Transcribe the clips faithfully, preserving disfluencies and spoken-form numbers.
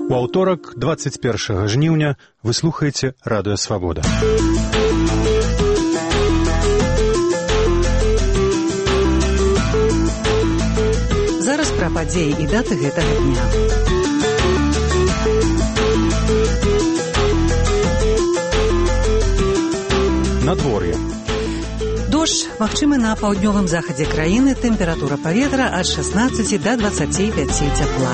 У аўторак, дваццаць першага жніўня, вы слухаеце Радыё Свабода. Зараз пра падзеі і даты гэтага дня. Надвор'е. Дождж магчымы на паўднёвым захадзе краіны, тэмпература паветра ад шаснаццаці да дваццаці пяці цяпла.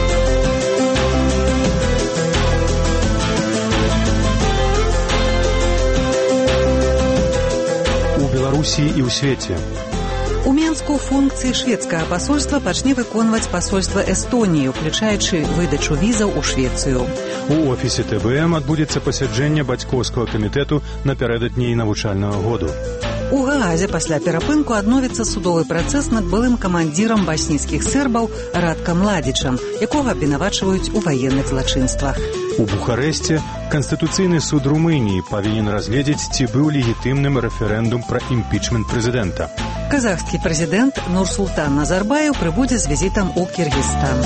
У Беларусі і ў свеце. У Менску функцыі шведскага пасольства пачне выконваць пасольства Эстоніі, уключаючы выдачу візаў у Швецыю. У офісе Тэ Бэ Эм адбудзецца пасяджэнне бацькоўскага камітэту напярэдадні навучальнага году. У Гаазе пасля перапынку адновіцца судовы працэс над былым камандзірам баснійскіх сербаў Радкам Младзічам, якога абвінавачваюць у ваенных злачынствах. У Бухарэсце Канстытуцыйны суд Румыніі павінен разгледзець, ці быў легітымным рэферэндум пра імпічмент прэзідэнта. Казахскі прэзідэнт Нурсултан Назарбаев прыбудзе з візітам у Кіргізстан.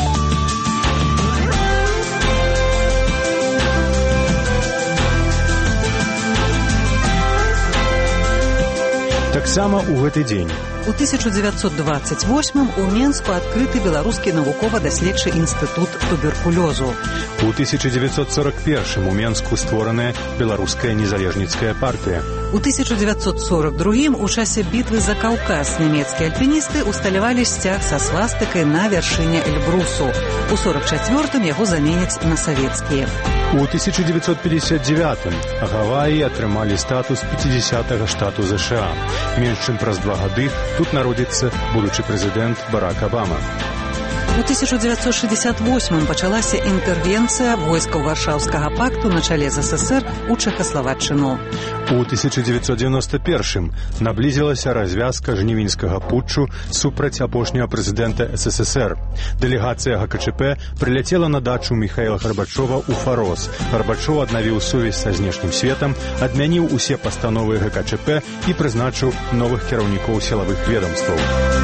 Таксама ў гэты дзень. У тысяча дзевяцьсот дваццаць восьмым у Менску адкрыты беларускі навукова-даследчы інстытут туберкулёзу. У тысяча дзевяцьсот сорок першым у Менску створаная беларуская незалежніцкая партыя. У тысяча дзевяцьсот сорок другім у часе бітвы за Каўказ нямецкія альпіністы усталявалі сцяг са свастыкай на вяршыні Эльбрусу. У сорок чацвёртым яго заменяць на савецкія. У тысяча дзевяцьсот пятьдесят девятым Гаваі атрымалі статус пяцідзясятага штату ЗША. Менш чым праз два гады тут народзіцца будучы прэзідэнт Барак Абама. У тысяча дзевяцьсот шэсцьдзесят восьмым пачалася інтэрвенцыя войскаў Варшаўскага пакту на чале з эс эсэр у Чэхаславаччыну. У тысяча дзевяцьсот дзевяносто першым наблізілася развязка жнівеньскага путчу супраць апошняга прэзідэнта эс эс эс эр. Дэлегацыя гэ ка чэ пэ прыляцела на дачу Міхаіла Гарбачова ў Фарос. Гарбачоў аднавіў сувязь са знешнім светам, адмяніў усе пастановы гэ ка чэ пэ і прызначыў новых кіраўнікоў сілавых ведамстваў.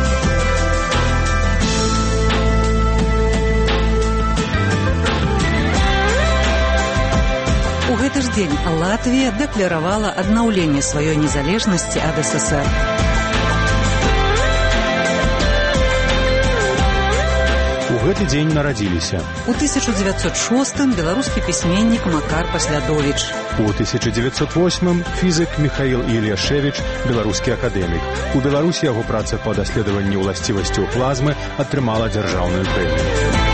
У гэты ж дзень Латвія дэкларавала аднаўленне сваёй незалежнасці ад эс эс эр. У гэты дзень нарадзіліся. У тысяча дзевяцьсот шостым беларускі пісьменнік Макар Паслядовіч. У тысяча дзевяцьсот восьмым фізык Міхаіл Ільяшевіч, беларускі акадэмік. У Беларусі яго праца па даследаванні ўласцівасцяў плазмы атрымала дзяржаўную прэмію.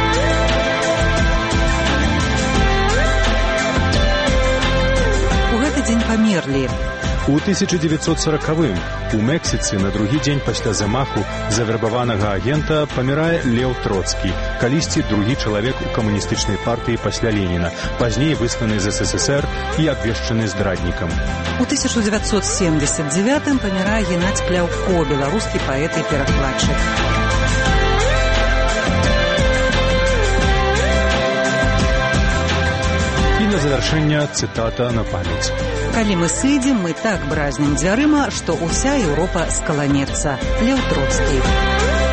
Дзень памерлі. У тысяча дзевяцьсот сорокавым у Мексіцы на другі дзень пасля замаху завербаванага агента памірае Леў Троцкі, калісьці другі чалавек у камуністычнай партыі пасля Леніна, пазней высланы з эс эс эс эр і абвешчаны здраднікам. У тысяча дзевяцьсот семьдесят девятым памірае Геннадзь Пляўко, беларускі паэт і перакладчык. І на завяршэнне цытата на памяць. Калі мы сыдзем, мы так бразнем дзвярыма, што ўся Еўропа скаланецца. Леў Троцкі.